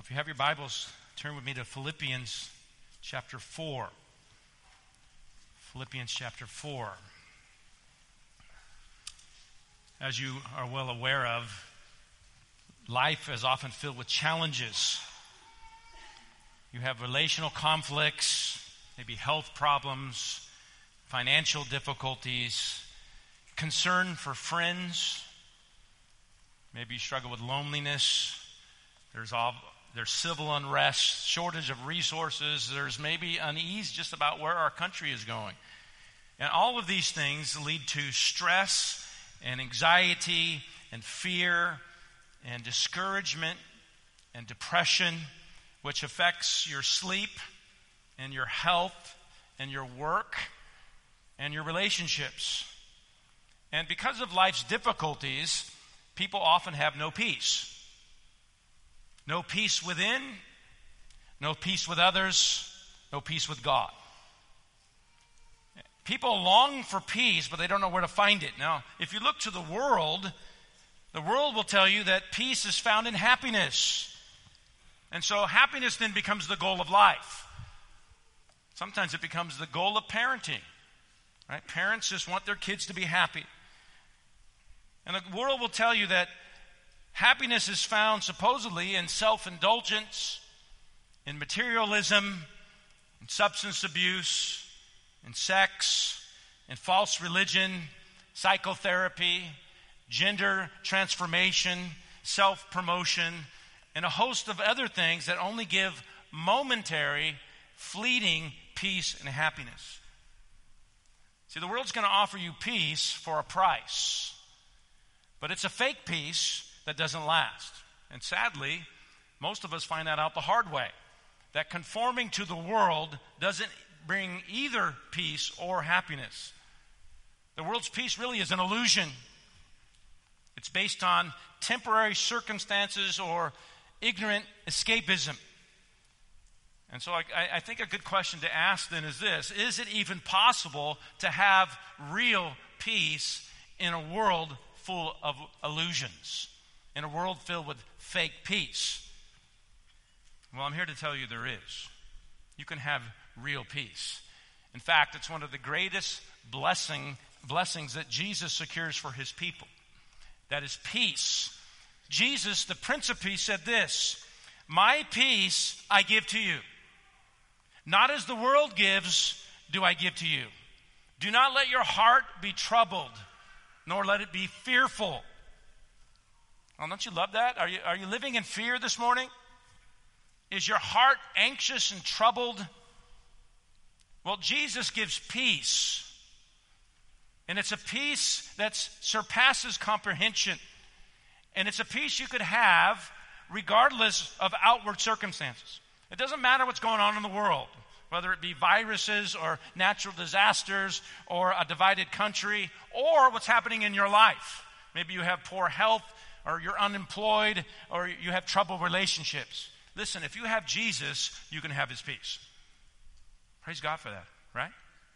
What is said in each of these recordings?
If you have your Bibles, turn with me to Philippians chapter 4. Philippians chapter 4. As you are well aware of, life is often filled with challenges. You have relational conflicts, maybe health problems, financial difficulties, concern for friends. Maybe you struggle with loneliness. There's civil unrest, shortage of resources. There's maybe unease just about where our country is going. And all of these things lead to stress and anxiety and fear and discouragement and depression, which affects your sleep and your health and your work and your relationships. And because of life's difficulties, people often have no peace. No peace within, no peace with others, no peace with God. People long for peace, but they don't know where to find it. Now, if you look to the world will tell you that peace is found in happiness. And so happiness then becomes the goal of life. Sometimes it becomes the goal of parenting. Right? Parents just want their kids to be happy. And the world will tell you that happiness is found supposedly in self-indulgence, in materialism, in substance abuse, in sex, in false religion, psychotherapy, gender transformation, self-promotion, and a host of other things that only give momentary, fleeting peace and happiness. See, the world's going to offer you peace for a price, but it's a fake peace that doesn't last. And sadly, most of us find that out the hard way, that conforming to the world doesn't bring either peace or happiness. The world's peace really is an illusion. It's based on temporary circumstances or ignorant escapism. And so I think a good question to ask then is this: is it even possible to have real peace in a world full of illusions? In a world filled with fake peace? Well, I'm here to tell you there is. You can have real peace. In fact, it's one of the greatest blessings that Jesus secures for his people. That is peace. Jesus, the Prince of Peace, said this: "My peace I give to you. Not as the world gives, do I give to you. Do not let your heart be troubled, nor let it be fearful." Oh, don't you love that? Are you living in fear this morning? Is your heart anxious and troubled? Well, Jesus gives peace. And it's a peace that surpasses comprehension. And it's a peace you could have regardless of outward circumstances. It doesn't matter what's going on in the world, whether it be viruses or natural disasters or a divided country or what's happening in your life. Maybe you have poor health, or you're unemployed, or you have troubled relationships. Listen, if you have Jesus, you can have his peace. Praise God for that, right?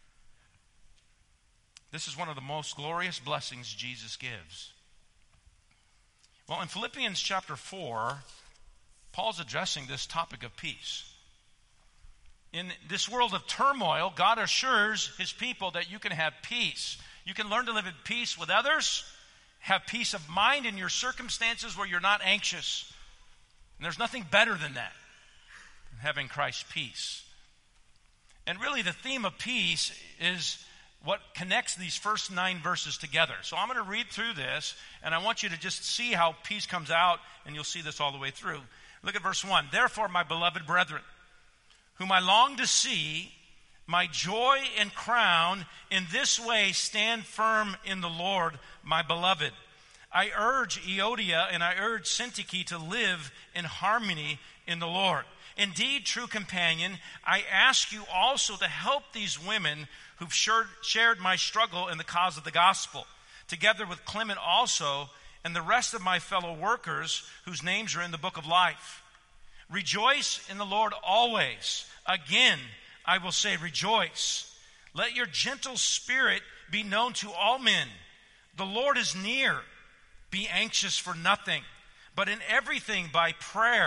This is one of the most glorious blessings Jesus gives. Well, in Philippians chapter 4, Paul's addressing this topic of peace. In this world of turmoil, God assures his people that you can have peace. You can learn to live in peace with others, have peace of mind in your circumstances where you're not anxious. And there's nothing better than that, than having Christ's peace. And really the theme of peace is what connects these first 9 verses together. So I'm going to read through this, and I want you to just see how peace comes out, and you'll see this all the way through. Look at verse 1. "Therefore, my beloved brethren, whom I long to see, my joy and crown, in this way stand firm in the Lord, my beloved. I urge Euodia and I urge Syntyche to live in harmony in the Lord. Indeed, true companion, I ask you also to help these women who've shared my struggle in the cause of the gospel, together with Clement also, and the rest of my fellow workers whose names are in the book of life. Rejoice in the Lord always. Again, I will say rejoice. Let your gentle spirit be known to all men. The Lord is near. Be anxious for nothing, but in everything by prayer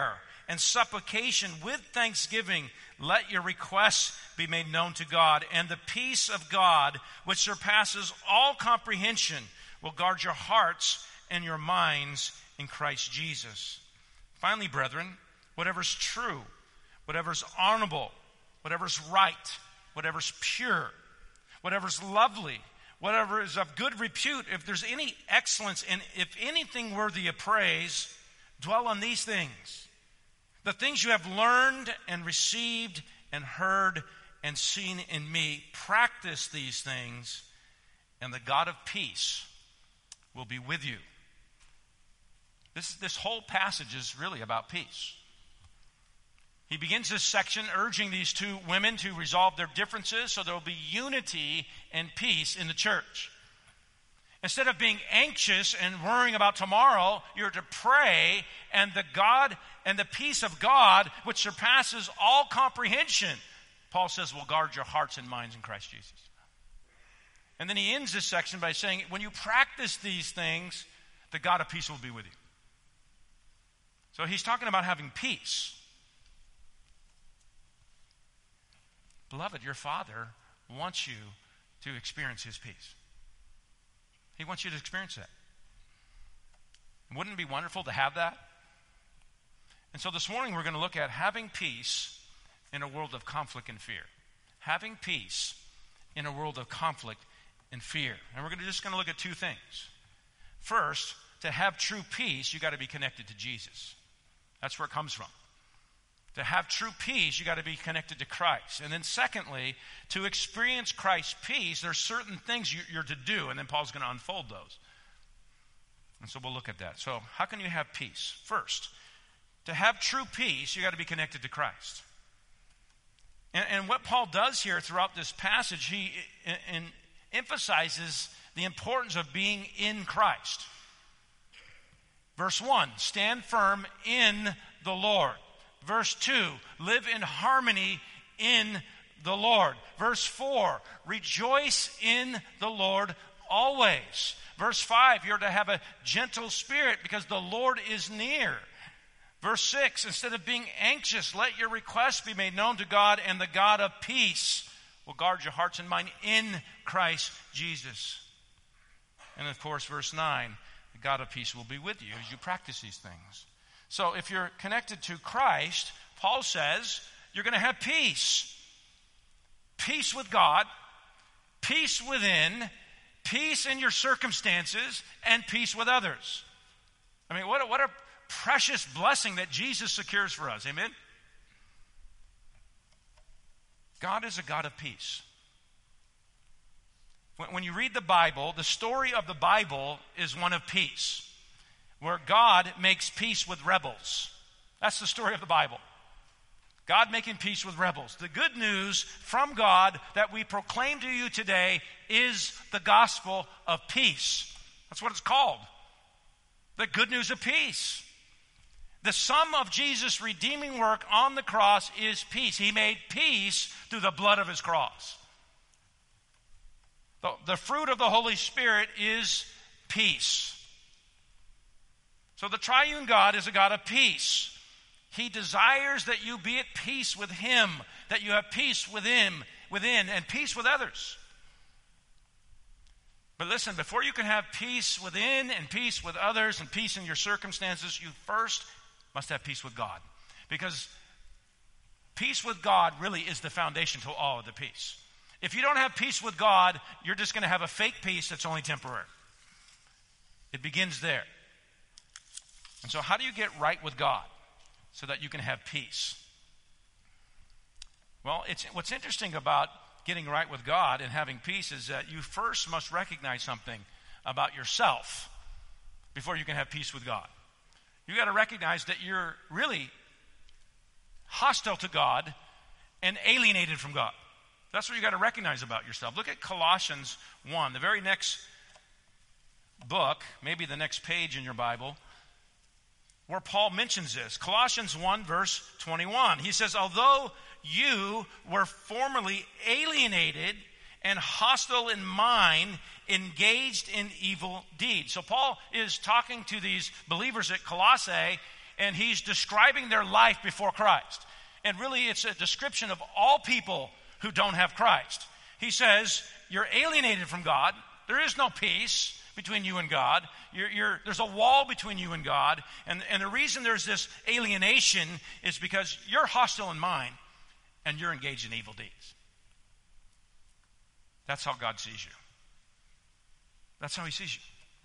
and supplication with thanksgiving, let your requests be made known to God. And the peace of God, which surpasses all comprehension, will guard your hearts and your minds in Christ Jesus. Finally, brethren, whatever's true, whatever's honorable, whatever's right, whatever's pure, whatever's lovely, whatever is of good repute, if there's any excellence and if anything worthy of praise, dwell on these things. The things you have learned and received and heard and seen in me, practice these things, and the God of peace will be with you. This whole passage is really about peace. He begins this section urging these two women to resolve their differences so there will be unity and peace in the church. Instead of being anxious and worrying about tomorrow, you're to pray, and the God and the peace of God, which surpasses all comprehension, Paul says, will guard your hearts and minds in Christ Jesus. And then he ends this section by saying, when you practice these things, the God of peace will be with you. So he's talking about having peace. Beloved, your Father wants you to experience his peace. He wants you to experience that. Wouldn't it be wonderful to have that? And so this morning we're going to look at having peace in a world of conflict and fear. Having peace in a world of conflict and fear. And we're just going to look at two things. First, to have true peace, you got to be connected to Jesus. That's where it comes from. To have true peace, you got to be connected to Christ. And then secondly, to experience Christ's peace, there's certain things you're to do, and then Paul's going to unfold those. And so we'll look at that. So how can you have peace? First, to have true peace, you got to be connected to Christ. And what Paul does here throughout this passage, he emphasizes the importance of being in Christ. Verse 1, stand firm in the Lord. Verse 2, live in harmony in the Lord. Verse 4, rejoice in the Lord always. Verse 5, you're to have a gentle spirit because the Lord is near. Verse 6, instead of being anxious, let your requests be made known to God, and the God of peace will guard your hearts and mind in Christ Jesus. And of course, verse 9, the God of peace will be with you as you practice these things. So if you're connected to Christ, Paul says you're going to have peace. Peace with God, peace within, peace in your circumstances, and peace with others. I mean, what a precious blessing that Jesus secures for us. Amen? God is a God of peace. When you read the Bible, the story of the Bible is one of peace, where God makes peace with rebels. That's the story of the Bible. God making peace with rebels. The good news from God that we proclaim to you today is the gospel of peace. That's what it's called. The good news of peace. The sum of Jesus' redeeming work on the cross is peace. He made peace through the blood of his cross. The fruit of the Holy Spirit is peace. So the triune God is a God of peace. He desires that you be at peace with him, that you have peace within, and peace with others. But listen, before you can have peace within and peace with others and peace in your circumstances, you first must have peace with God. Because peace with God really is the foundation to all of the peace. If you don't have peace with God, you're just going to have a fake peace that's only temporary. It begins there. And so how do you get right with God so that you can have peace? Well, what's interesting about getting right with God and having peace is that you first must recognize something about yourself before you can have peace with God. You got to recognize that you're really hostile to God and alienated from God. That's what you got to recognize about yourself. Look at Colossians 1, the very next book, maybe the next page in your Bible, where Paul mentions this. Colossians 1, verse 21. He says, although you were formerly alienated and hostile in mind, engaged in evil deeds. So Paul is talking to these believers at Colossae, and he's describing their life before Christ. And really, it's a description of all people who don't have Christ. He says, you're alienated from God. There is no peace between you and God. There's a wall between you and God. And the reason there's this alienation is because you're hostile in mind and you're engaged in evil deeds. That's how God sees you. That's how he sees you.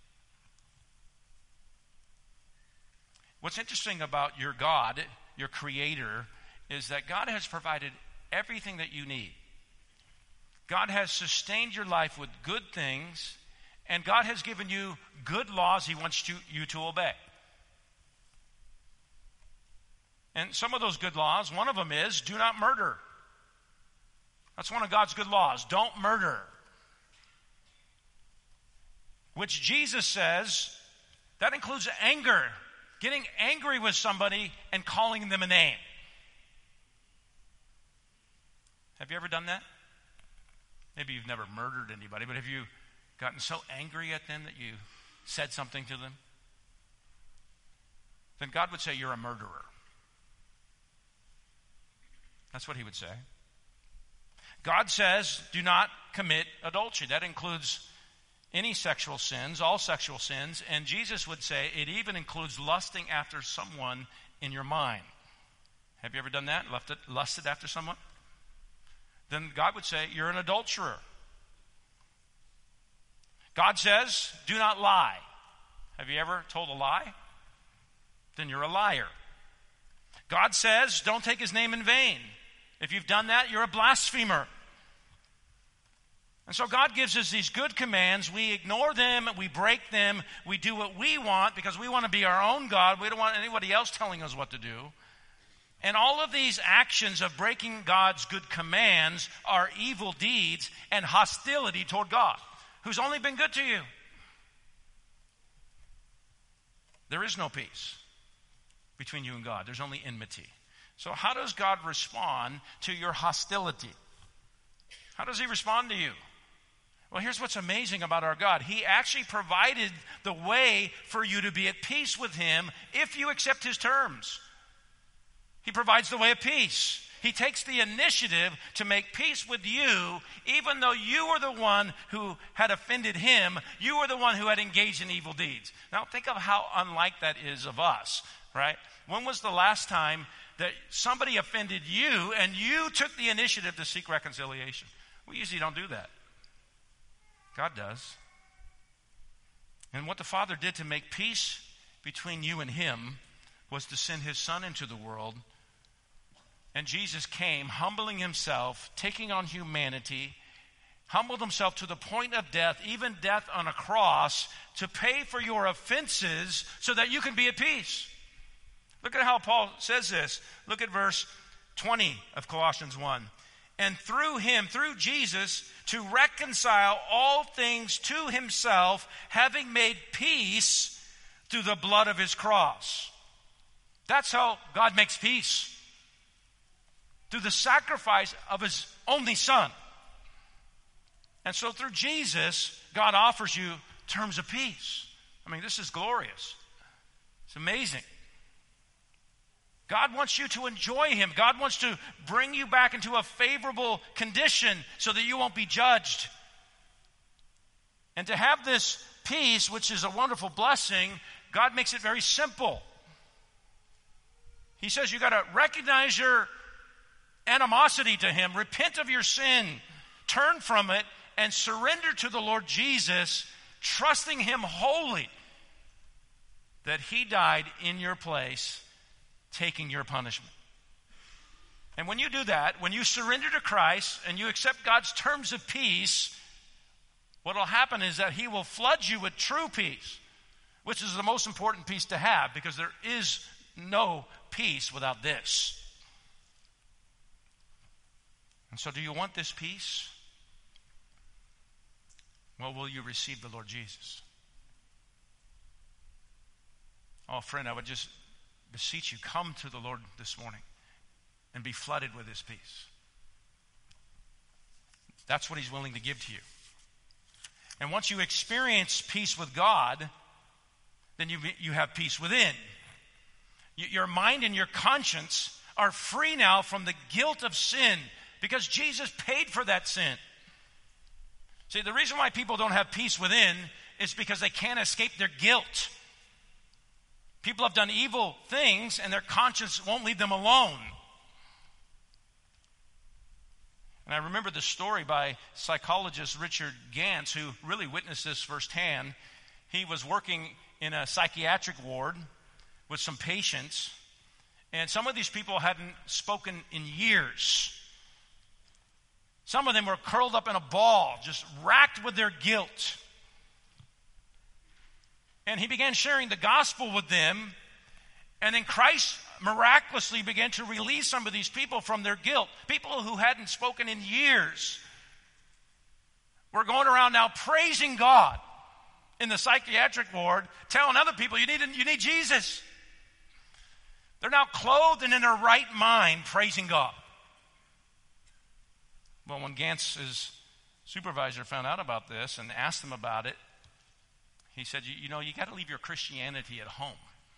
What's interesting about your God, your Creator, is that God has provided everything that you need. God has sustained your life with good things, and God has given you good laws he wants you to obey. And some of those good laws, one of them is do not murder. That's one of God's good laws. Don't murder. Which Jesus says, that includes anger. Getting angry with somebody and calling them a name. Have you ever done that? Maybe you've never murdered anybody, but have you gotten so angry at them that you said something to them? Then God would say you're a murderer. That's what he would say. God says do not commit adultery. That includes any sexual sins, all sexual sins, and Jesus would say it even includes lusting after someone in your mind. Have you ever done that? Lusted after someone? Then God would say you're an adulterer. God says do not lie. Have you ever told a lie? Then you're a liar. God says don't take his name in vain. If you've done that, you're a blasphemer. And so God gives us these good commands. We ignore them, we break them, we do what we want because we want to be our own God. We don't want anybody else telling us what to do. And all of these actions of breaking God's good commands are evil deeds and hostility toward God, who's only been good to you. There is no peace between you and God. There's only enmity. So how does God respond to your hostility? How does he respond to you? Well, here's what's amazing about our God. He actually provided the way for you to be at peace with him if you accept his terms. He provides the way of peace. He takes the initiative to make peace with you, even though you were the one who had offended him. You were the one who had engaged in evil deeds. Now, think of how unlike that is of us, right? When was the last time that somebody offended you and you took the initiative to seek reconciliation? We usually don't do that. God does. And what the Father did to make peace between you and him was to send his Son into the world. And Jesus came, humbling himself, taking on humanity, humbled himself to the point of death, even death on a cross, to pay for your offenses so that you can be at peace. Look at how Paul says this. Look at verse 20 of Colossians 1. And through him, through Jesus, to reconcile all things to himself, having made peace through the blood of his cross. That's how God makes peace. Through the sacrifice of his only Son. And so through Jesus, God offers you terms of peace. I mean, this is glorious. It's amazing. God wants you to enjoy him. God wants to bring you back into a favorable condition so that you won't be judged. And to have this peace, which is a wonderful blessing, God makes it very simple. He says you got to recognize your animosity to him, repent of your sin, turn from it, and surrender to the Lord Jesus, trusting him wholly that he died in your place, taking your punishment. And when you do that, when you surrender to Christ and you accept God's terms of peace, what will happen is that he will flood you with true peace, which is the most important peace to have, because there is no peace without this. And so do you want this peace? Well, will you receive the Lord Jesus? Oh, friend, I would just beseech you, come to the Lord this morning and be flooded with his peace. That's what he's willing to give to you. And once you experience peace with God, then you have peace within. Your mind and your conscience are free now from the guilt of sin because Jesus paid for that sin. See, the reason why people don't have peace within is because they can't escape their guilt. People have done evil things and their conscience won't leave them alone. And I remember the story by psychologist Richard Gantz, who really witnessed this firsthand. He was working in a psychiatric ward with some patients, and some of these people hadn't spoken in years. Some of them were curled up in a ball, just racked with their guilt. And he began sharing the gospel with them, and then Christ miraculously began to release some of these people from their guilt. People who hadn't spoken in years were going around now praising God in the psychiatric ward, telling other people, you need Jesus. They're now clothed and in their right mind, praising God. Well, when Gantz's supervisor found out about this and asked him about it, he said, you got to leave your Christianity at home.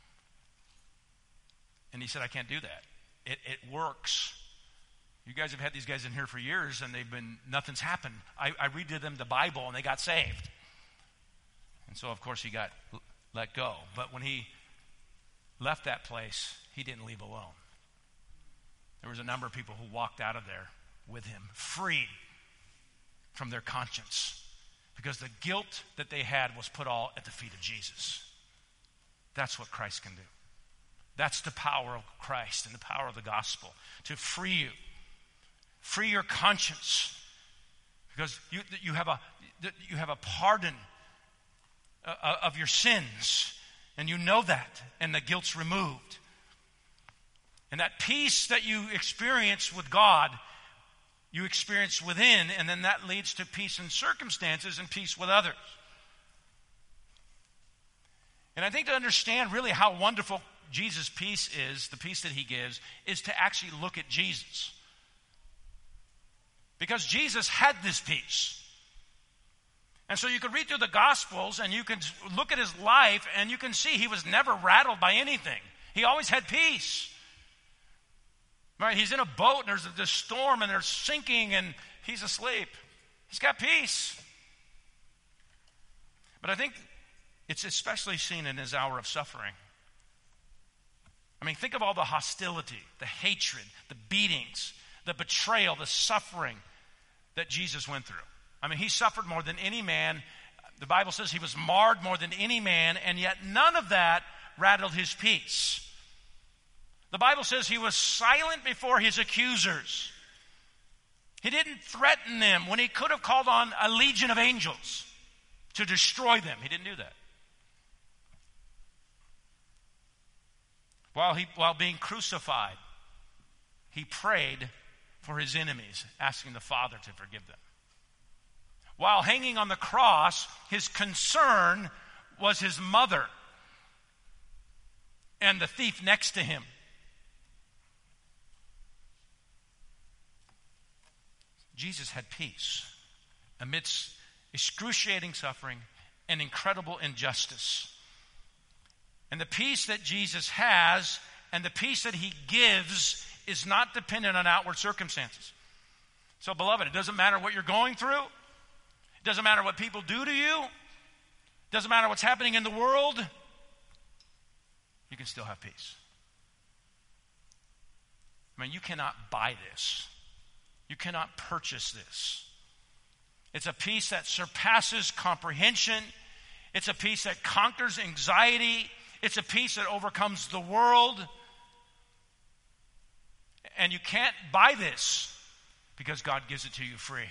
And he said, I can't do that. It works. You guys have had these guys in here for years and nothing's happened. I read to them the Bible and they got saved. And so, of course, he got let go. But when he left that place, he didn't leave alone. There was a number of people who walked out of there with him, freed from their conscience, because the guilt that they had was put all at the feet of Jesus. That's what Christ can do. That's the power of Christ and the power of the gospel, to free you. Free your conscience, because you have a pardon of your sins, and you know that, and the guilt's removed. And that peace that you experience with God, you experience within, and then that leads to peace in circumstances and peace with others. And I think to understand really how wonderful Jesus' peace is, the peace that he gives, is to actually look at Jesus. Because Jesus had this peace. And so you can read through the Gospels and you can look at his life and you can see he was never rattled by anything. He always had peace. Right? He's in a boat and there's this storm and they're sinking and he's asleep. He's got peace. But I think it's especially seen in his hour of suffering. I mean, think of all the hostility, the hatred, the beatings, the betrayal, the suffering that Jesus went through. I mean, he suffered more than any man. The Bible says he was marred more than any man, and yet none of that rattled his peace. The Bible says he was silent before his accusers. He didn't threaten them when he could have called on a legion of angels to destroy them. He didn't do that. While being crucified, he prayed for his enemies, asking the Father to forgive them. While hanging on the cross, his concern was his mother and the thief next to him. Jesus had peace amidst excruciating suffering and incredible injustice. And the peace that Jesus has and the peace that he gives is not dependent on outward circumstances. So, beloved, it doesn't matter what you're going through. It doesn't matter what people do to you. It doesn't matter what's happening in the world. You can still have peace. I mean, you cannot buy this. You cannot purchase this. It's a peace that surpasses comprehension. It's a peace that conquers anxiety. It's a peace that overcomes the world. And you can't buy this because God gives it to you free.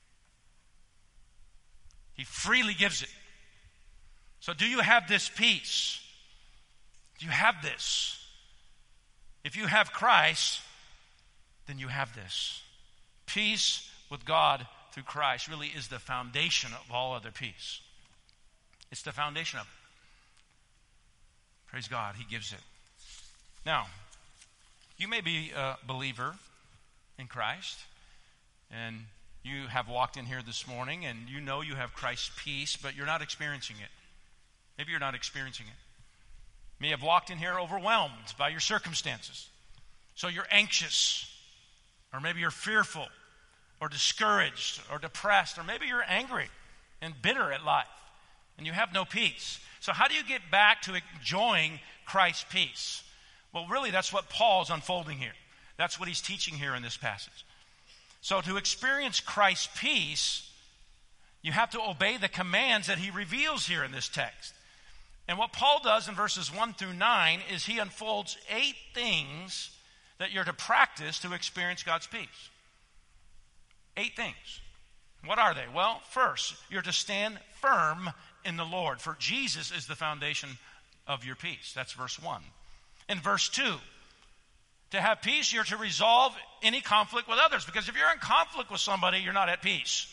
He freely gives it. So do you have this peace? Do you have this? If you have Christ, then you have this. Peace with God through Christ really is the foundation of all other peace. It's the foundation of it. Praise God, he gives it. Now, you may be a believer in Christ, and you have walked in here this morning, and you know you have Christ's peace, but you're not experiencing it. Maybe you're not experiencing it. You may have walked in here overwhelmed by your circumstances. So you're anxious, or maybe you're fearful, or discouraged, or depressed, or maybe you're angry and bitter at life, and you have no peace. So how do you get back to enjoying Christ's peace? Well, really, that's what Paul's unfolding here. That's what he's teaching here in this passage. So to experience Christ's peace, you have to obey the commands that he reveals here in this text. And what Paul does in verses 1 through 9 is he unfolds 8 things that you're to practice to experience God's peace. 8 things. What are they? Well, first, you're to stand firm in the Lord, for Jesus is the foundation of your peace. That's verse 1. In verse 2, to have peace, you're to resolve any conflict with others, because if you're in conflict with somebody, you're not at peace.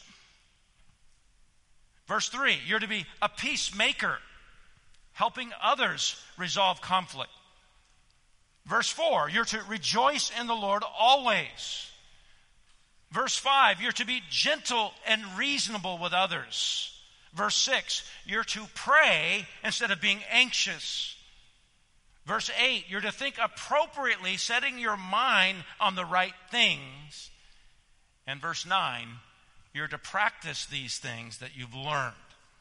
Verse 3, you're to be a peacemaker, helping others resolve conflict. Verse 4, you're to rejoice in the Lord always. Verse 5, you're to be gentle and reasonable with others. Verse 6, you're to pray instead of being anxious. Verse 8, you're to think appropriately, setting your mind on the right things. And verse 9, you're to practice these things that you've learned.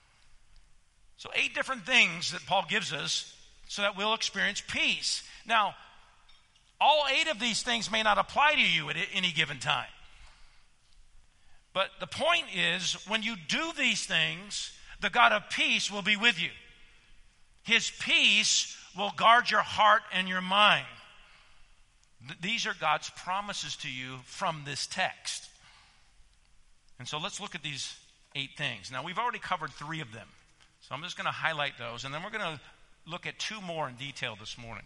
So 8 different things that Paul gives us so that we'll experience peace. Now, all 8 of these things may not apply to you at any given time. But the point is, when you do these things, the God of peace will be with you. His peace will guard your heart and your mind. These are God's promises to you from this text. And so let's look at these 8 things. Now, we've already covered 3 of them. So I'm just going to highlight those, and then we're going to look at 2 more in detail this morning.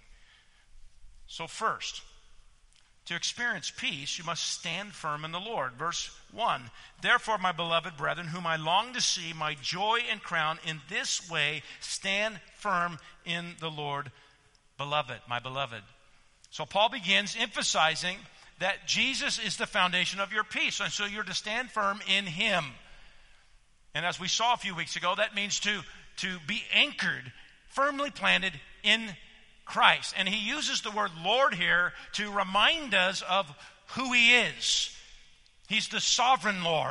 So first, to experience peace, you must stand firm in the Lord. Verse 1, therefore, my beloved brethren, whom I long to see, my joy and crown, in this way stand firm in the Lord, beloved, my beloved. So Paul begins emphasizing that Jesus is the foundation of your peace, and so you're to stand firm in him. And as we saw a few weeks ago, that means to be anchored, firmly planted in Christ. And he uses the word Lord here to remind us of who he is. He's the sovereign Lord.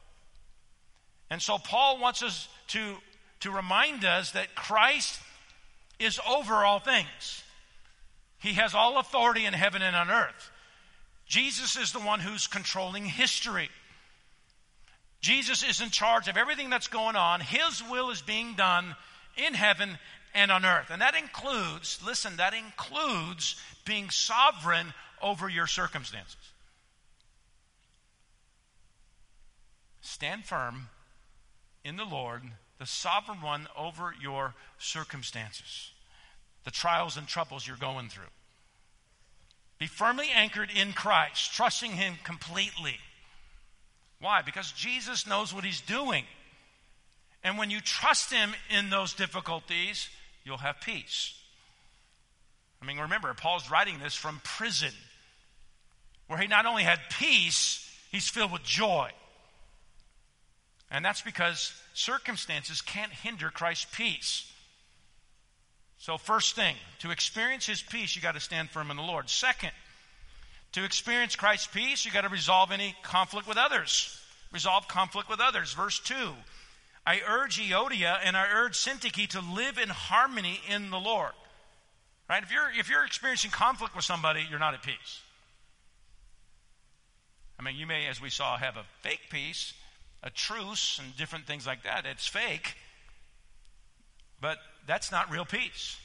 And so Paul wants us to remind us that Christ is over all things. He has all authority in heaven and on earth. Jesus is the one who's controlling history. Jesus is in charge of everything that's going on. His will is being done in heaven and on earth. And that includes, listen, that includes being sovereign over your circumstances. Stand firm in the Lord, the sovereign one over your circumstances, the trials and troubles you're going through. Be firmly anchored in Christ, trusting him completely. Why? Because Jesus knows what he's doing. And when you trust him in those difficulties, you'll have peace. I mean, remember, Paul's writing this from prison, where he not only had peace, he's filled with joy. And that's because circumstances can't hinder Christ's peace. So first thing, to experience his peace, you got to stand firm in the Lord. Second, to experience Christ's peace, you got to resolve any conflict with others. Resolve conflict with others. Verse 2, I urge Euodia and I urge Syntyche to live in harmony in the Lord. Right? If you're experiencing conflict with somebody, you're not at peace. I mean, you may, as we saw, have a fake peace, a truce, and different things like that. It's fake, but that's not real peace.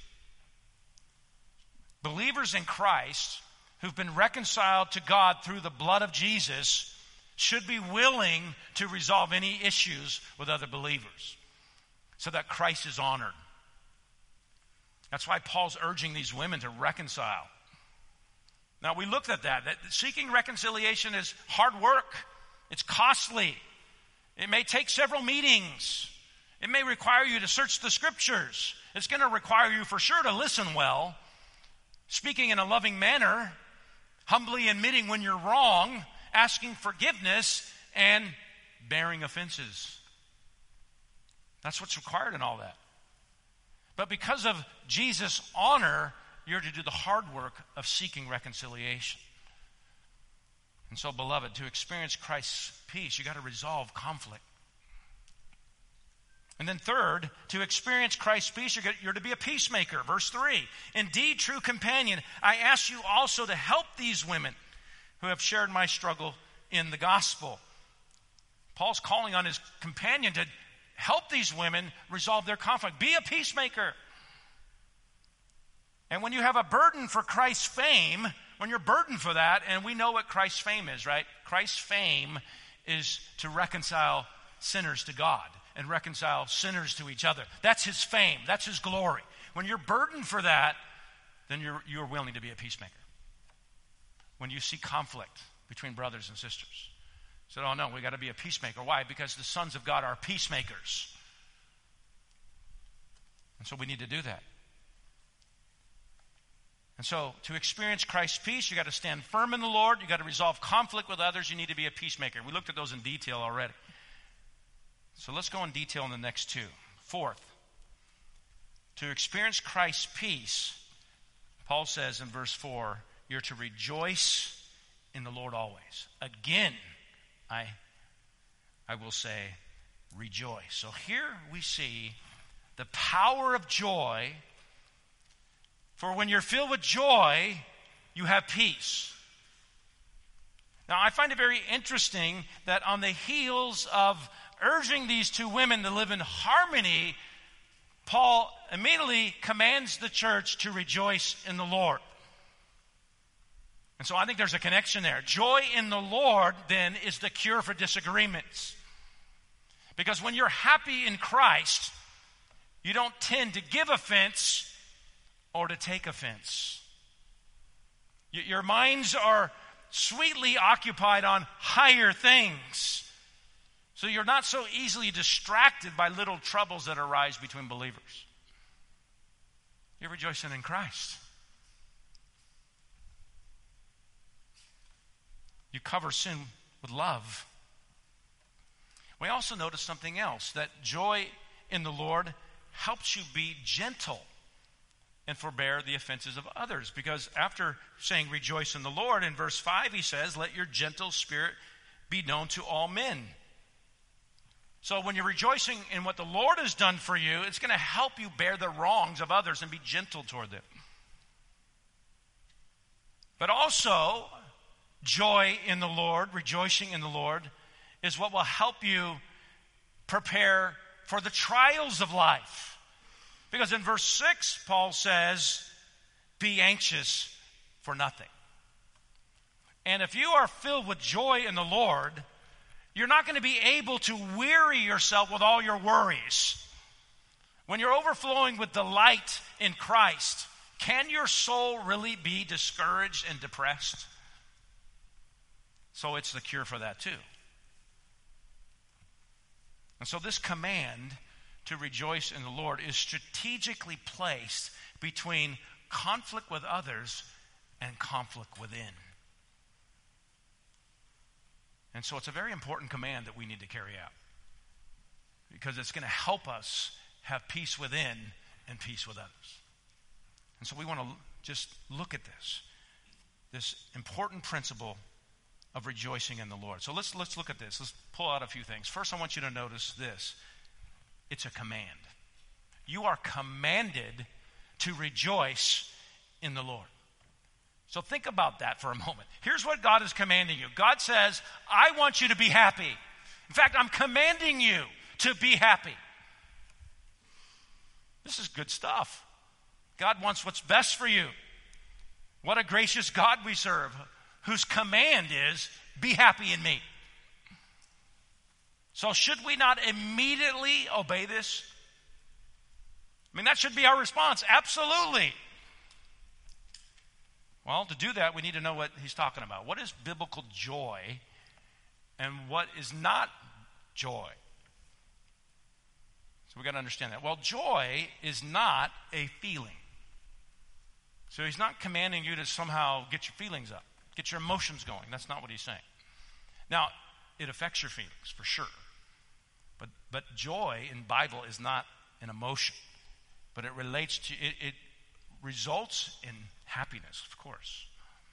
Believers in Christ who've been reconciled to God through the blood of Jesus should be willing to resolve any issues with other believers so that Christ is honored. That's why Paul's urging these women to reconcile. Now, we looked at that seeking reconciliation is hard work. It's costly. It may take several meetings. It may require you to search the scriptures. It's going to require you for sure to listen well, speaking in a loving manner, humbly admitting when you're wrong, asking forgiveness, and bearing offenses. That's what's required in all that. But because of Jesus' honor, you're to do the hard work of seeking reconciliation. And so, beloved, to experience Christ's peace, you got to resolve conflict. And then third, to experience Christ's peace, you're to be a peacemaker. Verse 3, indeed, true companion, I ask you also to help these women who have shared my struggle in the gospel. Paul's calling on his companion to help these women resolve their conflict. Be a peacemaker. And when you have a burden for Christ's fame, when you're burdened for that, and we know what Christ's fame is, right? Christ's fame is to reconcile sinners to God and reconcile sinners to each other. That's his fame. That's his glory. When you're burdened for that, then you're willing to be a peacemaker. When you see conflict between brothers and sisters, said, oh no, we got to be a peacemaker. Why? Because the sons of God are peacemakers. And so we need to do that. And so to experience Christ's peace, you got to stand firm in the Lord. You got to resolve conflict with others. You need to be a peacemaker. We looked at those in detail already. So let's go in detail in the next two. Fourth, to experience Christ's peace, Paul says in verse 4, you're to rejoice in the Lord always. Again, I will say rejoice. So here we see the power of joy. For when you're filled with joy, you have peace. Now, I find it very interesting that on the heels of urging these two women to live in harmony, Paul immediately commands the church to rejoice in the Lord. And so I think there's a connection there. Joy in the Lord, then, is the cure for disagreements. Because when you're happy in Christ, you don't tend to give offense or to take offense. Your minds are sweetly occupied on higher things. So you're not so easily distracted by little troubles that arise between believers. You're rejoicing in Christ. You cover sin with love. We also notice something else, that joy in the Lord helps you be gentle and forbear the offenses of others. Because after saying rejoice in the Lord, in verse 5 he says, let your gentle spirit be known to all men. So when you're rejoicing in what the Lord has done for you, it's going to help you bear the wrongs of others and be gentle toward them. But also, joy in the Lord, rejoicing in the Lord, is what will help you prepare for the trials of life. Because in verse 6, Paul says, be anxious for nothing. And if you are filled with joy in the Lord, you're not going to be able to weary yourself with all your worries. When you're overflowing with delight in Christ, can your soul really be discouraged and depressed? So it's the cure for that too. And so this command to rejoice in the Lord is strategically placed between conflict with others and conflict within. And so it's a very important command that we need to carry out, because it's going to help us have peace within and peace with others. And so we want to just look at this important principle of rejoicing in the Lord. So let's look at this. Let's pull out a few things. First, I want you to notice this. It's a command. You are commanded to rejoice in the Lord. So think about that for a moment. Here's what God is commanding you. God says, I want you to be happy. In fact, I'm commanding you to be happy. This is good stuff. God wants what's best for you. What a gracious God we serve, whose command is, be happy in me. So should we not immediately obey this? I mean, that should be our response. Absolutely. Well, to do that, we need to know what he's talking about. What is biblical joy and what is not joy? So we've got to understand that. Well, joy is not a feeling. So he's not commanding you to somehow get your feelings up, get your emotions going. That's not what he's saying. Now, it affects your feelings for sure. But joy in Bible is not an emotion. But it relates to, it results in happiness, of course.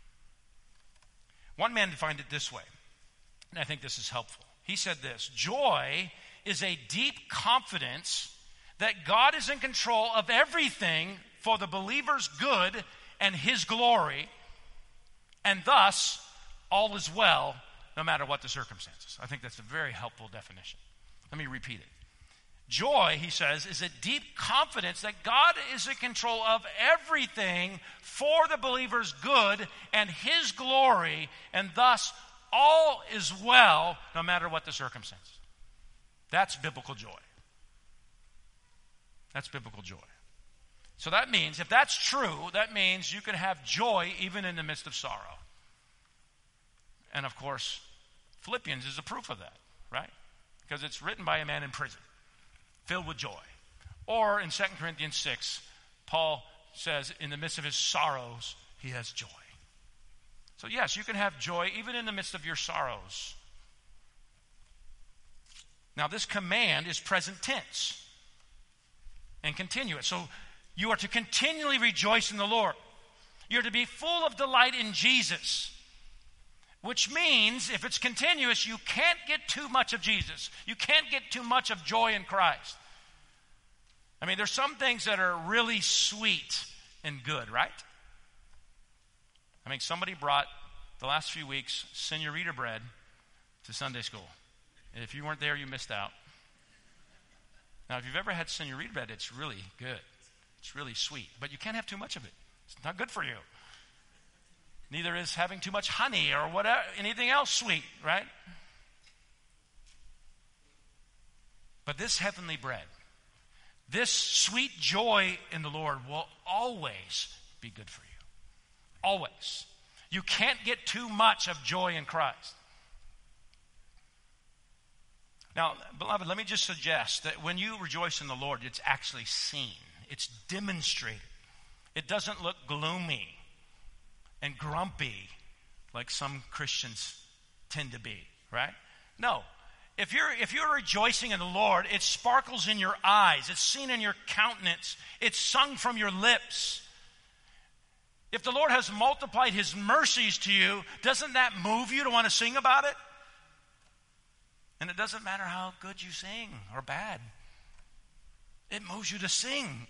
One man defined it this way, and I think this is helpful. He said this: joy is a deep confidence that God is in control of everything for the believer's good and his glory, and thus all is well no matter what the circumstances. I think that's a very helpful definition. Let me repeat it. Joy, he says, is a deep confidence that God is in control of everything for the believer's good and his glory, and thus all is well no matter what the circumstances. That's biblical joy. That's biblical joy. So that means, if that's true, that means you can have joy even in the midst of sorrow. And of course, Philippians is a proof of that, right? Because it's written by a man in prison, filled with joy. Or in 2 Corinthians 6, Paul says in the midst of his sorrows, he has joy. So yes, you can have joy even in the midst of your sorrows. Now this command is present tense and continuous. So you are to continually rejoice in the Lord. You're to be full of delight in Jesus. Which means, if it's continuous, you can't get too much of Jesus. You can't get too much of joy in Christ. I mean, there's some things that are really sweet and good, right? I mean, somebody brought, the last few weeks, senorita bread to Sunday school. And if you weren't there, you missed out. Now, if you've ever had senorita bread, it's really good. It's really sweet. But you can't have too much of it. It's not good for you. Neither is having too much honey or whatever, anything else sweet, right? But this heavenly bread, this sweet joy in the Lord will always be good for you. Always. You can't get too much of joy in Christ. Now, beloved, let me just suggest that when you rejoice in the Lord, it's actually seen. It's demonstrated. It doesn't look gloomy and grumpy like some Christians tend to be, right? No. If you're rejoicing in the Lord, it sparkles in your eyes. It's seen in your countenance. It's sung from your lips. If the Lord has multiplied his mercies to you, doesn't that move you to want to sing about it? And it doesn't matter how good you sing or bad. It moves you to sing.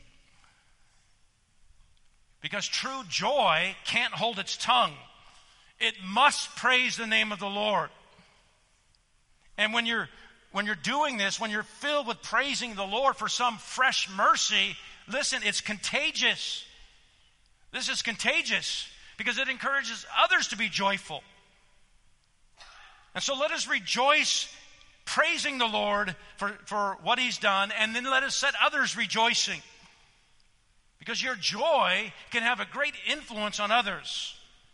Because true joy can't hold its tongue. It must praise the name of the Lord. And when you're doing this, when you're filled with praising the Lord for some fresh mercy, listen, it's contagious. This is contagious because it encourages others to be joyful. And so let us rejoice praising the Lord for what he's done, and then let us set others rejoicing. Because your joy can have a great influence on others.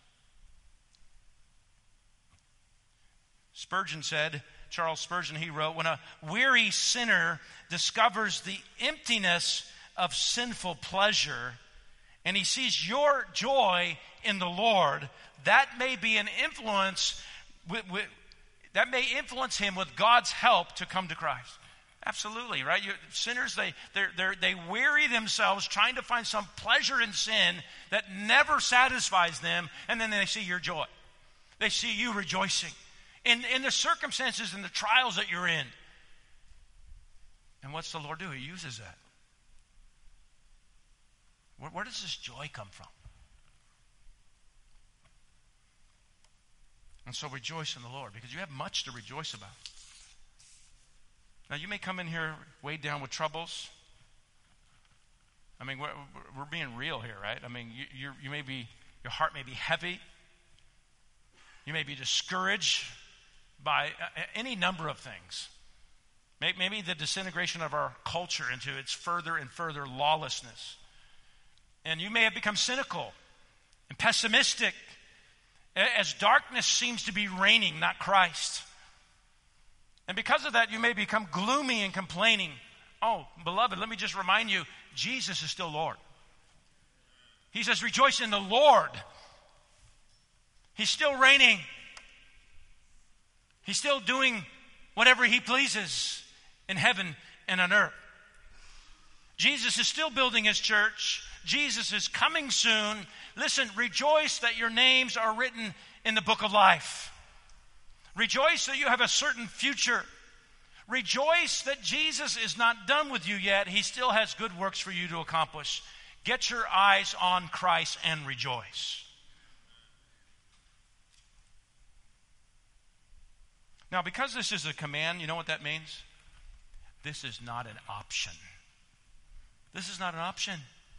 Charles Spurgeon, he wrote, when a weary sinner discovers the emptiness of sinful pleasure, and he sees your joy in the Lord, that may be an influence, that may influence him with God's help to come to Christ. Absolutely, right? Sinners, they weary themselves trying to find some pleasure in sin that never satisfies them, and then they see your joy. They see you rejoicing in the circumstances and the trials that you're in. And what's the Lord do? He uses that. Where does this joy come from? And so rejoice in the Lord, because you have much to rejoice about. Now, you may come in here weighed down with troubles. I mean, we're being real here, right? I mean, you may be, your heart may be heavy. You may be discouraged by any number of things. Maybe the disintegration of our culture into its further and further lawlessness. And you may have become cynical and pessimistic as darkness seems to be reigning, not Christ. And because of that, you may become gloomy and complaining. Oh, beloved, let me just remind you, Jesus is still Lord. He says, rejoice in the Lord. He's still reigning. He's still doing whatever he pleases in heaven and on earth. Jesus is still building his church. Jesus is coming soon. Listen, rejoice that your names are written in the book of life. Rejoice that you have a certain future. Rejoice that Jesus is not done with you yet. He still has good works for you to accomplish. Get your eyes on Christ and rejoice. Now, because this is a command, you know what that means? This is not an option. This is not an option.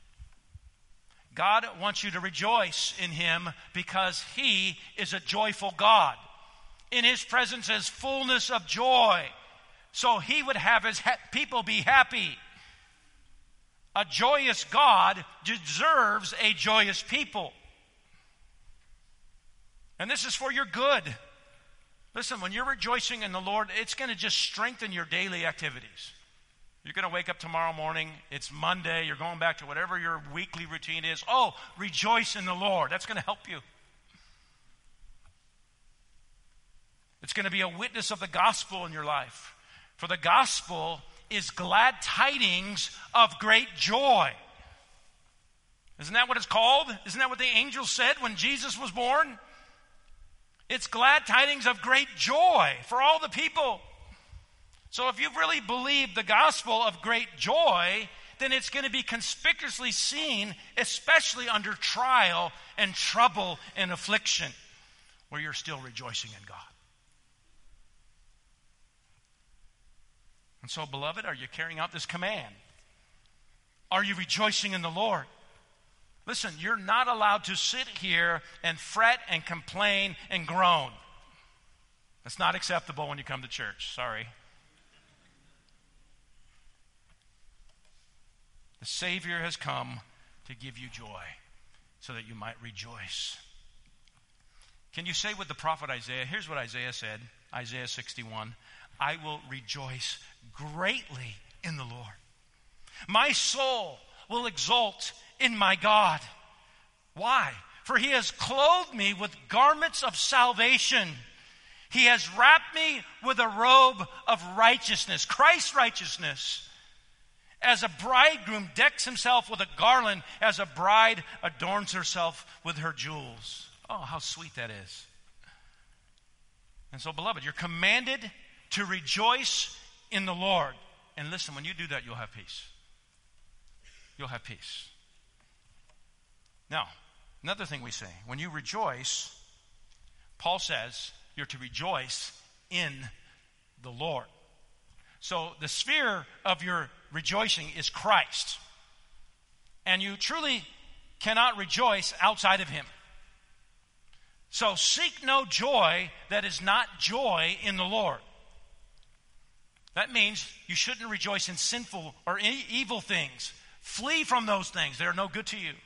God wants you to rejoice in him because he is a joyful God. In his presence is fullness of joy. So he would have his people be happy. A joyous God deserves a joyous people. And this is for your good. Listen, when you're rejoicing in the Lord, it's going to just strengthen your daily activities. You're going to wake up tomorrow morning. It's Monday. You're going back to whatever your weekly routine is. Oh, rejoice in the Lord. That's going to help you. It's going to be a witness of the gospel in your life. For the gospel is glad tidings of great joy. Isn't that what it's called? Isn't that what the angel said when Jesus was born? It's glad tidings of great joy for all the people. So if you really believe the gospel of great joy, then it's going to be conspicuously seen, especially under trial and trouble and affliction, where you're still rejoicing in God. And so, beloved, are you carrying out this command? Are you rejoicing in the Lord? Listen, you're not allowed to sit here and fret and complain and groan. That's not acceptable when you come to church. Sorry. The Savior has come to give you joy so that you might rejoice. Can you say with the prophet Isaiah? Here's what Isaiah said, Isaiah 61. I will rejoice greatly in the Lord. My soul will exult in my God. Why? For he has clothed me with garments of salvation. He has wrapped me with a robe of righteousness, Christ's righteousness. As a bridegroom decks himself with a garland, as a bride adorns herself with her jewels. Oh, how sweet that is. And so, beloved, you're commanded to rejoice in the Lord. And listen, when you do that, you'll have peace. You'll have peace. Now, another thing we say, when you rejoice, Paul says you're to rejoice in the Lord. So the sphere of your rejoicing is Christ. And you truly cannot rejoice outside of him. So seek no joy that is not joy in the Lord. That means you shouldn't rejoice in sinful or evil things. Flee from those things. They are no good to you.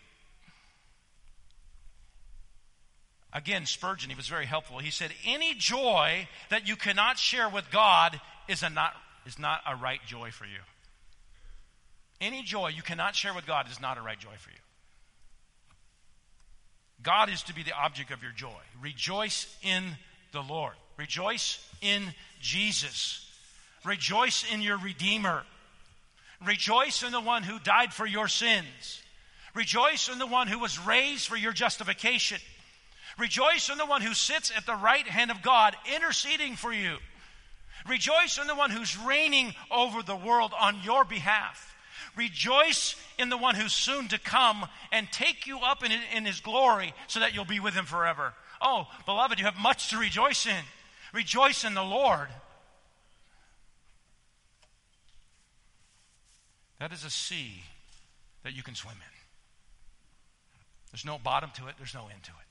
Again, Spurgeon, he was very helpful. He said, any joy that you cannot share with God is not a right joy for you. Any joy you cannot share with God is not a right joy for you. God is to be the object of your joy. Rejoice in the Lord. Rejoice in Jesus. Rejoice in your Redeemer. Rejoice in the one who died for your sins. Rejoice in the one who was raised for your justification. Rejoice in the one who sits at the right hand of God, interceding for you. Rejoice in the one who's reigning over the world on your behalf. Rejoice in the one who's soon to come and take you up in his glory so that you'll be with him forever. Oh, beloved, you have much to rejoice in. Rejoice in the Lord. That is a sea that you can swim in. There's no bottom to it. There's no end to it.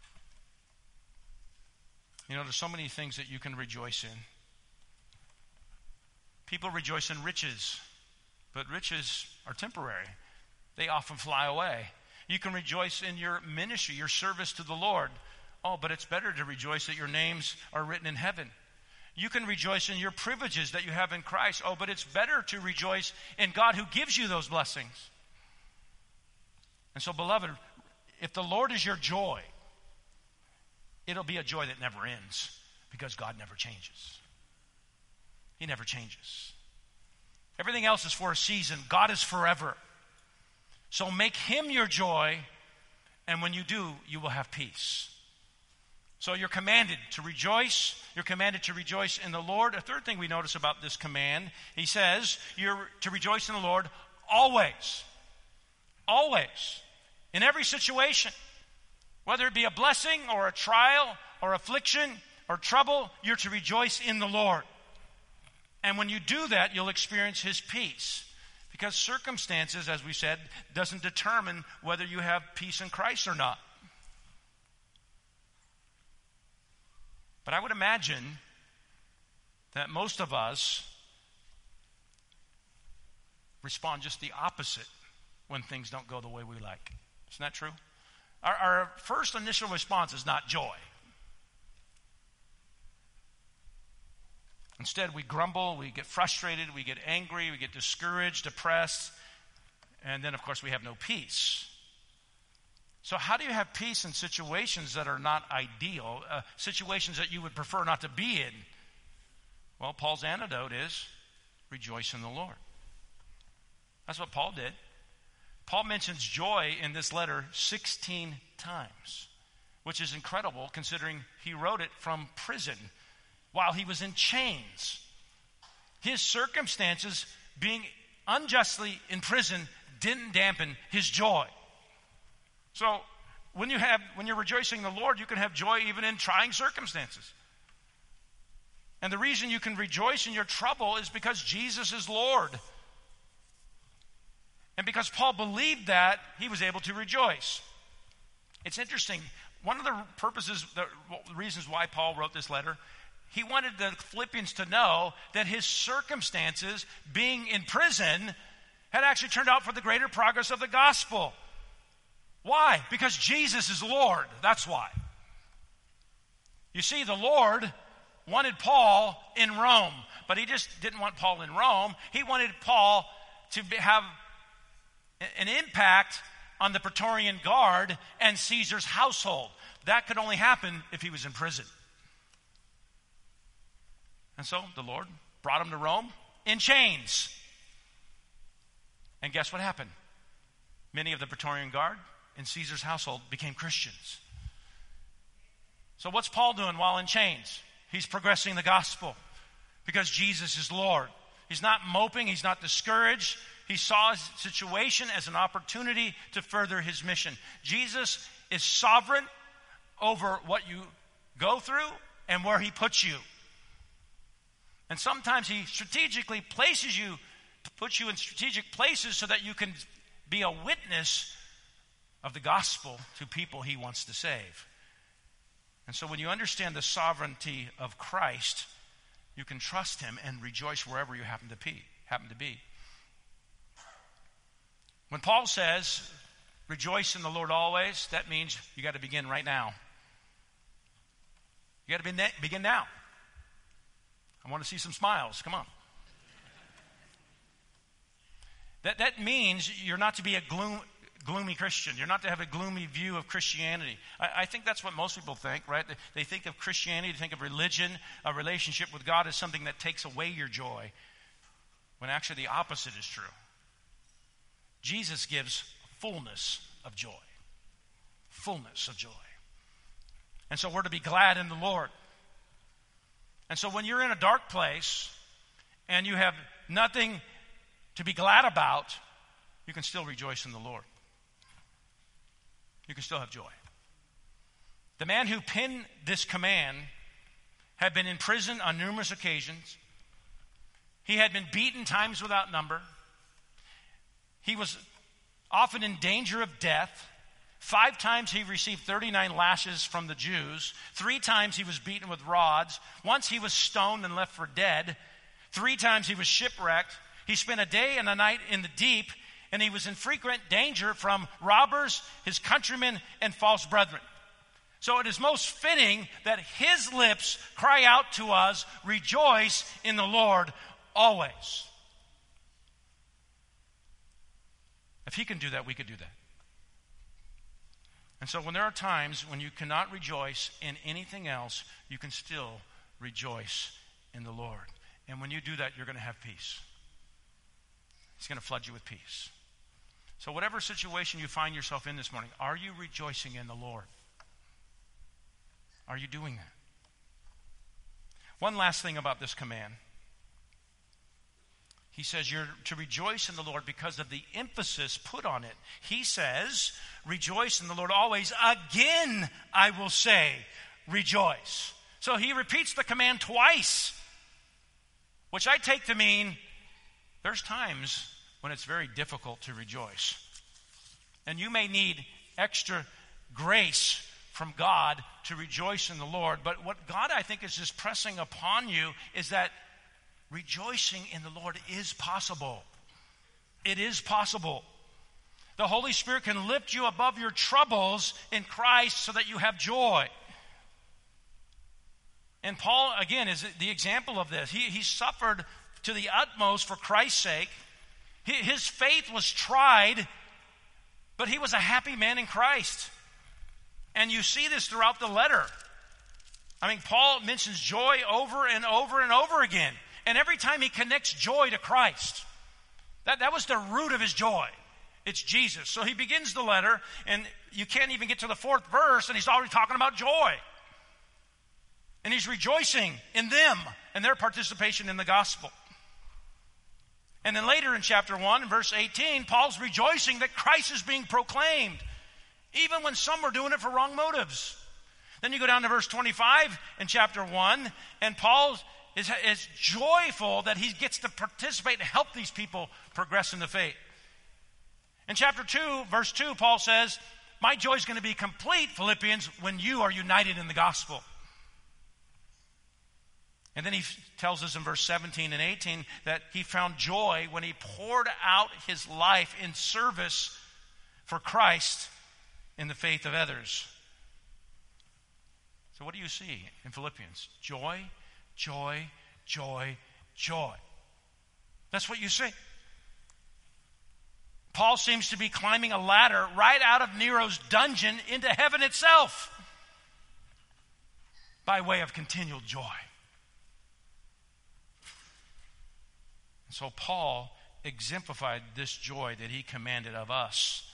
You know, there's so many things that you can rejoice in. People rejoice in riches, but riches are temporary. They often fly away. You can rejoice in your ministry, your service to the Lord. Oh, but it's better to rejoice that your names are written in heaven. You can rejoice in your privileges that you have in Christ. Oh, but it's better to rejoice in God who gives you those blessings. And so, beloved, if the Lord is your joy, it'll be a joy that never ends because God never changes. He never changes. Everything else is for a season. God is forever. So make him your joy, and when you do, you will have peace. So you're commanded to rejoice. You're commanded to rejoice in the Lord. A third thing we notice about this command, he says, you're to rejoice in the Lord always. Always. In every situation. Whether it be a blessing or a trial or affliction or trouble, you're to rejoice in the Lord. And when you do that, you'll experience his peace. Because circumstances, as we said, doesn't determine whether you have peace in Christ or not. But I would imagine that most of us respond just the opposite when things don't go the way we like. Isn't that true? Our first initial response is not joy. Instead, we grumble, we get frustrated, we get angry, we get discouraged, depressed, and then, of course, we have no peace. So how do you have peace in situations that are not ideal, situations that you would prefer not to be in? Well, Paul's antidote is rejoice in the Lord. That's what Paul did. Paul mentions joy in this letter 16 times, which is incredible considering he wrote it from prison while he was in chains. His circumstances, being unjustly in prison, didn't dampen his joy. So when you're rejoicing in the Lord, you can have joy even in trying circumstances. And the reason you can rejoice in your trouble is because Jesus is Lord. And because Paul believed that, he was able to rejoice. It's interesting. One of the reasons why Paul wrote this letter, he wanted the Philippians to know that his circumstances, being in prison, had actually turned out for the greater progress of the gospel. Why? Because Jesus is Lord. That's why. You see, the Lord wanted Paul in Rome, but he just didn't want Paul in Rome. He wanted Paul to have an impact on the Praetorian Guard and Caesar's household. That could only happen if he was in prison. And so the Lord brought him to Rome in chains. And guess what happened? Many of the Praetorian Guard in Caesar's household became Christians. So what's Paul doing while in chains? He's progressing the gospel because Jesus is Lord. He's not moping. He's not discouraged. He saw his situation as an opportunity to further his mission. Jesus is sovereign over what you go through and where he puts you. And sometimes he strategically puts you in strategic places so that you can be a witness of the gospel to people he wants to save. And so when you understand the sovereignty of Christ, you can trust him and rejoice wherever you happen to be. When Paul says, rejoice in the Lord always, that means you got to begin right now. You got to begin now. I want to see some smiles. Come on. That means you're not to be a gloomy Christian. You're not to have a gloomy view of Christianity. I think that's what most people think, right? They think of Christianity, they think of religion, a relationship with God as something that takes away your joy, when actually the opposite is true. Jesus gives fullness of joy. Fullness of joy. And so we're to be glad in the Lord. And so when you're in a dark place and you have nothing to be glad about, you can still rejoice in the Lord. You can still have joy. The man who penned this command had been in prison on numerous occasions. He had been beaten times without number. He was often in danger of death. 5 times he received 39 lashes from the Jews. 3 times he was beaten with rods. Once he was stoned and left for dead. 3 times he was shipwrecked. He spent a day and a night in the deep, and he was in frequent danger from robbers, his countrymen, and false brethren. So it is most fitting that his lips cry out to us, rejoice in the Lord always. If he can do that, we could do that. And so when there are times when you cannot rejoice in anything else, you can still rejoice in the Lord. And when you do that, you're going to have peace. He's going to flood you with peace. So whatever situation you find yourself in this morning, are you rejoicing in the Lord? Are you doing that? One last thing about this command. He says you're to rejoice in the Lord because of the emphasis put on it. He says, rejoice in the Lord always. Again, I will say, rejoice. So he repeats the command twice, which I take to mean there's times when it's very difficult to rejoice. And you may need extra grace from God to rejoice in the Lord. But what God, I think, is just pressing upon you is that rejoicing in the Lord is possible. It is possible. The Holy Spirit can lift you above your troubles in Christ so that you have joy. And Paul, again, is the example of this. He suffered to the utmost for Christ's sake. His faith was tried, but he was a happy man in Christ. And you see this throughout the letter. I mean, Paul mentions joy over and over and over again. And every time he connects joy to Christ, that was the root of his joy. It's Jesus. So he begins the letter, and you can't even get to the 4th verse, and he's already talking about joy. And he's rejoicing in them and their participation in the gospel. And then later in chapter 1, in verse 18, Paul's rejoicing that Christ is being proclaimed, even when some were doing it for wrong motives. Then you go down to verse 25 in chapter 1, and Paul is joyful that he gets to participate and help these people progress in the faith. In chapter 2, verse 2, Paul says, my joy is going to be complete, Philippians, when you are united in the gospel. And then he tells us in verse 17 and 18 that he found joy when he poured out his life in service for Christ in the faith of others. So what do you see in Philippians? Joy, joy, joy, joy. That's what you see. Paul seems to be climbing a ladder right out of Nero's dungeon into heaven itself by way of continual joy. So Paul exemplified this joy that he commanded of us.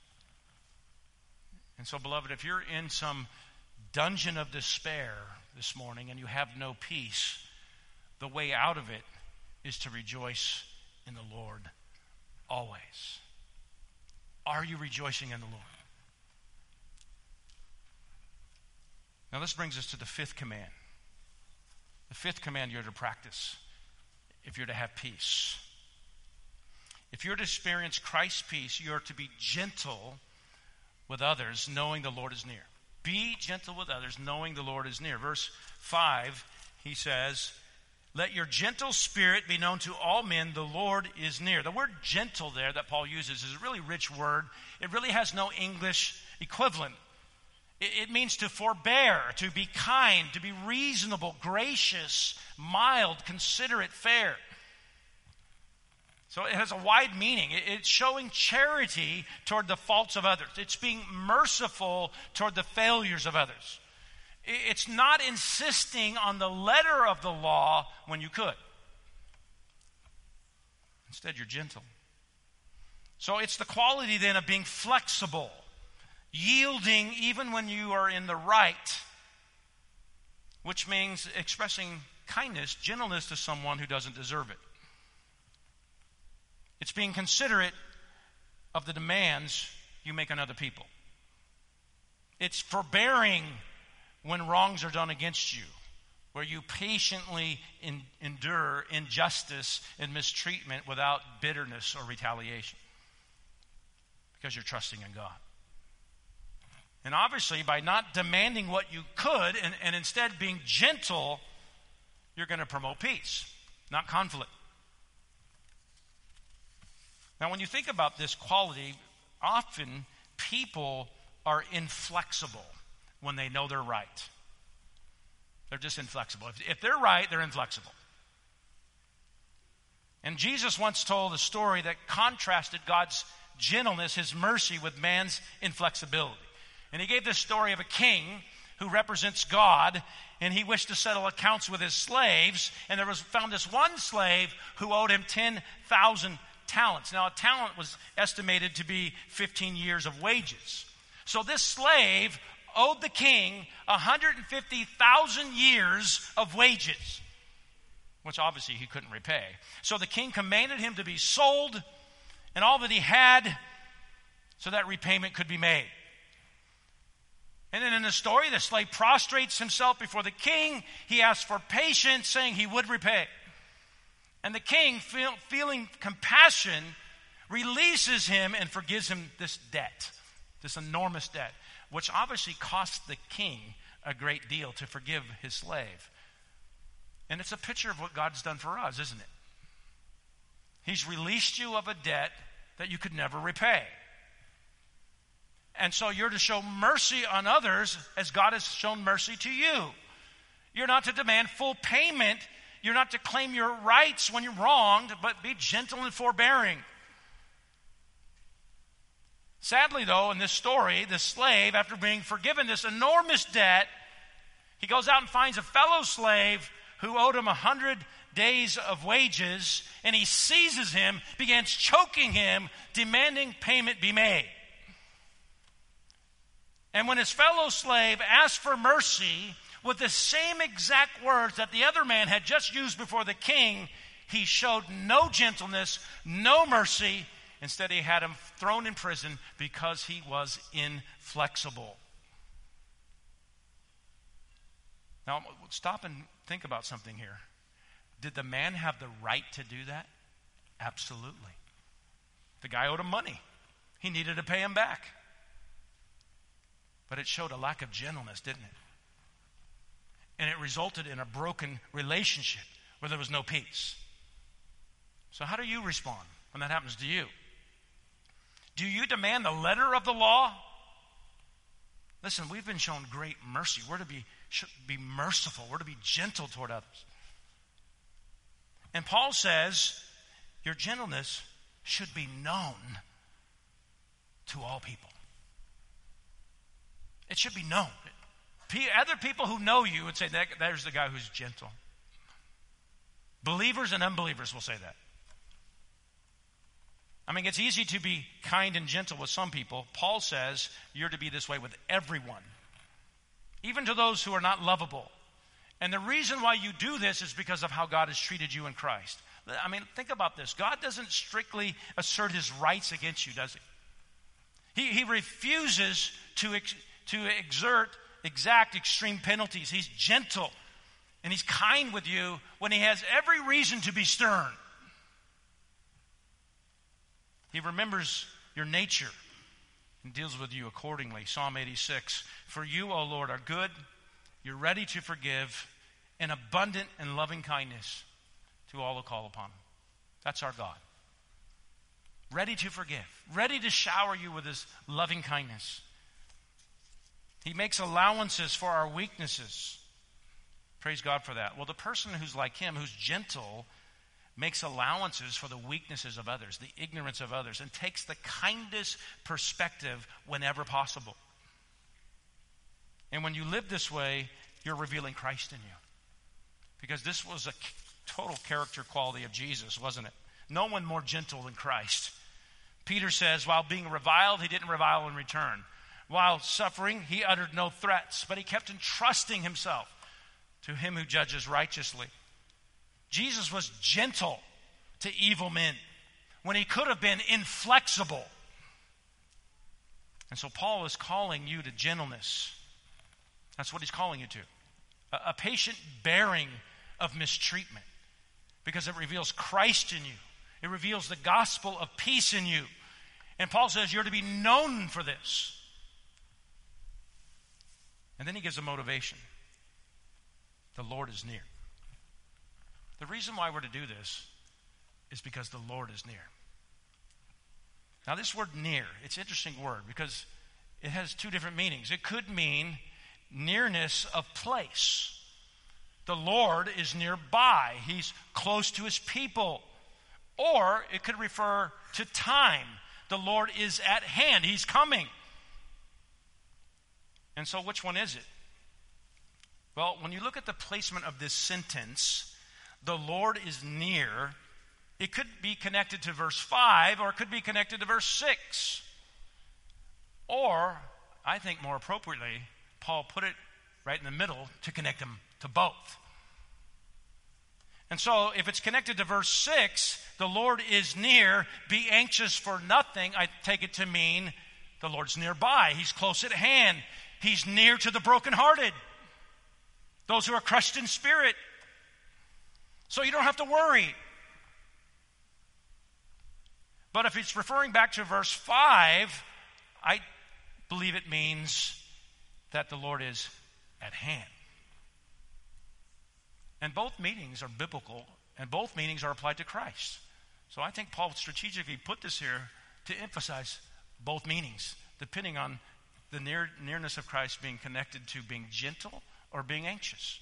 And so, beloved, if you're in some dungeon of despair this morning and you have no peace, the way out of it is to rejoice in the Lord always. Are you rejoicing in the Lord? Now this brings us to the 5th command. The 5th command you're to practice if you're to have peace. If you're to experience Christ's peace, you're to be gentle with others, knowing the Lord is near. Be gentle with others, knowing the Lord is near. Verse 5, he says, let your gentle spirit be known to all men, the Lord is near. The word gentle there that Paul uses is a really rich word. It really has no English equivalent. It means to forbear, to be kind, to be reasonable, gracious, mild, considerate, fair. So it has a wide meaning. It's showing charity toward the faults of others. It's being merciful toward the failures of others. It's not insisting on the letter of the law when you could. Instead, you're gentle. So it's the quality then of being flexible, yielding even when you are in the right, which means expressing kindness, gentleness to someone who doesn't deserve it. It's being considerate of the demands you make on other people. It's forbearing when wrongs are done against you, where you patiently endure injustice and mistreatment without bitterness or retaliation, because you're trusting in God. And obviously, by not demanding what you could and instead being gentle, you're going to promote peace, not conflict. Now, when you think about this quality, often people are inflexible when they know they're right. They're just inflexible. If they're right, they're inflexible. And Jesus once told a story that contrasted God's gentleness, his mercy, with man's inflexibility. And he gave this story of a king who represents God, and he wished to settle accounts with his slaves, and there was found this one slave who owed him 10,000 talents. Now, a talent was estimated to be 15 years of wages. So this slave owed the king 150,000 years of wages, which obviously he couldn't repay. So the king commanded him to be sold and all that he had so that repayment could be made. And then in the story, the slave prostrates himself before the king. He asks for patience, saying he would repay. And the king, feeling compassion, releases him and forgives him this debt, this enormous debt, which obviously cost the king a great deal to forgive his slave. And it's a picture of what God's done for us, isn't it? He's released you of a debt that you could never repay. And so you're to show mercy on others as God has shown mercy to you. You're not to demand full payment. You're not to claim your rights when you're wronged, but be gentle and forbearing. Sadly, though, in this story, the slave, after being forgiven this enormous debt, he goes out and finds a fellow slave who owed him 100 days of wages, and he seizes him, begins choking him, demanding payment be made. And when his fellow slave asked for mercy with the same exact words that the other man had just used before the king, he showed no gentleness, no mercy. Instead, he had him thrown in prison because he was inflexible. Now, stop and think about something here. Did the man have the right to do that? Absolutely. The guy owed him money. He needed to pay him back. But it showed a lack of gentleness, didn't it? And it resulted in a broken relationship where there was no peace. So how do you respond when that happens to you? Do you demand the letter of the law? Listen, we've been shown great mercy. We're to be merciful. We're to be gentle toward others. And Paul says, your gentleness should be known to all people. It should be known. Other people who know you would say, there's the guy who's gentle. Believers and unbelievers will say that. I mean, it's easy to be kind and gentle with some people. Paul says you're to be this way with everyone, even to those who are not lovable. And the reason why you do this is because of how God has treated you in Christ. I mean, think about this. God doesn't strictly assert his rights against you, does he? He refuses to exact extreme penalties. He's gentle and he's kind with you when he has every reason to be stern. He remembers your nature and deals with you accordingly. Psalm 86, for you, O Lord, are good, you're ready to forgive, and abundant in loving kindness to all who call upon him. That's our God. Ready to forgive, ready to shower you with his loving kindness. He makes allowances for our weaknesses. Praise God for that. Well, the person who's like him, who's gentle, makes allowances for the weaknesses of others, the ignorance of others, and takes the kindest perspective whenever possible. And when you live this way, you're revealing Christ in you. Because this was a total character quality of Jesus, wasn't it? No one more gentle than Christ. Peter says, while being reviled, he didn't revile in return. While suffering, he uttered no threats, but he kept entrusting himself to him who judges righteously. Jesus was gentle to evil men when he could have been inflexible. And so Paul is calling you to gentleness. That's what he's calling you to. A patient bearing of mistreatment, because it reveals Christ in you. It reveals the gospel of peace in you. And Paul says you're to be known for this. And then he gives a motivation. The Lord is near. The reason why we're to do this is because the Lord is near. Now this word near, it's an interesting word because it has two different meanings. It could mean nearness of place. The Lord is nearby. He's close to his people. Or it could refer to time. The Lord is at hand. He's coming. And so which one is it? Well, when you look at the placement of this sentence, the Lord is near, It could be connected to verse 5, or it could be connected to verse 6. Or, I think more appropriately, Paul put it right in the middle to connect them to both. And so, if it's connected to verse 6, the Lord is near, be anxious for nothing, I take it to mean the Lord's nearby. He's close at hand. He's near to the brokenhearted, those who are crushed in spirit. So you don't have to worry. But if it's referring back to verse 5, I believe it means that the Lord is at hand. And both meanings are biblical, and both meanings are applied to Christ. So I think Paul strategically put this here to emphasize both meanings, depending on the nearness of Christ being connected to being gentle or being anxious.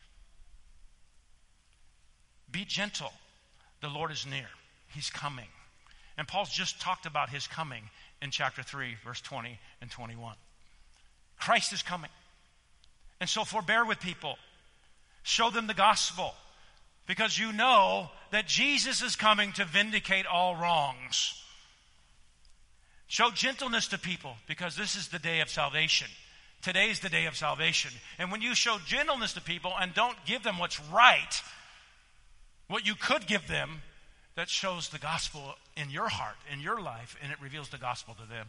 Be gentle. The Lord is near. He's coming. And Paul's just talked about his coming in chapter 3, verse 20 and 21. Christ is coming. And so forbear with people. Show them the gospel, because you know that Jesus is coming to vindicate all wrongs. Show gentleness to people, because this is the day of salvation. Today is the day of salvation. And when you show gentleness to people and don't give them what's right, what you could give them, that shows the gospel in your heart, in your life, and it reveals the gospel to them.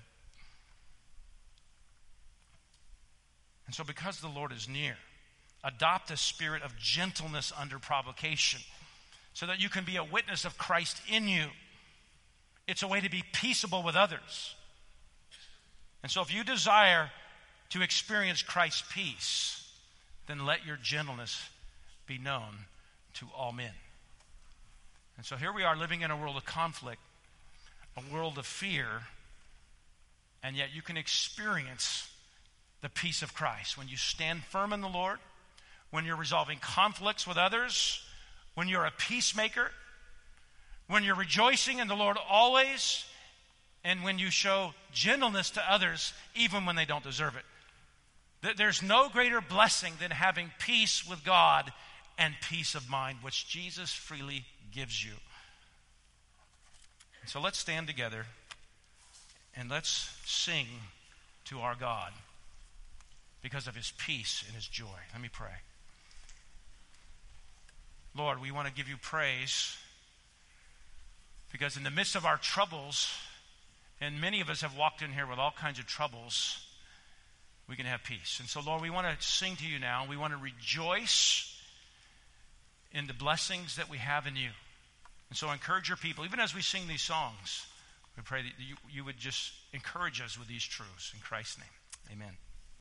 And so because the Lord is near, adopt a spirit of gentleness under provocation so that you can be a witness of Christ in you. It's a way to be peaceable with others. And so if you desire to experience Christ's peace, then let your gentleness be known to all men. And so here we are living in a world of conflict, a world of fear, and yet you can experience the peace of Christ when you stand firm in the Lord, when you're resolving conflicts with others, when you're a peacemaker, when you're rejoicing in the Lord always, and when you show gentleness to others even when they don't deserve it. There's no greater blessing than having peace with God and peace of mind, which Jesus freely gives you. So let's stand together and let's sing to our God because of his peace and his joy. Let me pray. Lord, we want to give you praise because in the midst of our troubles, and many of us have walked in here with all kinds of troubles, we can have peace. And so, Lord, we want to sing to you now. We want to rejoice in the blessings that we have in you. And so encourage your people. Even as we sing these songs, we pray that you would just encourage us with these truths. In Christ's name, amen.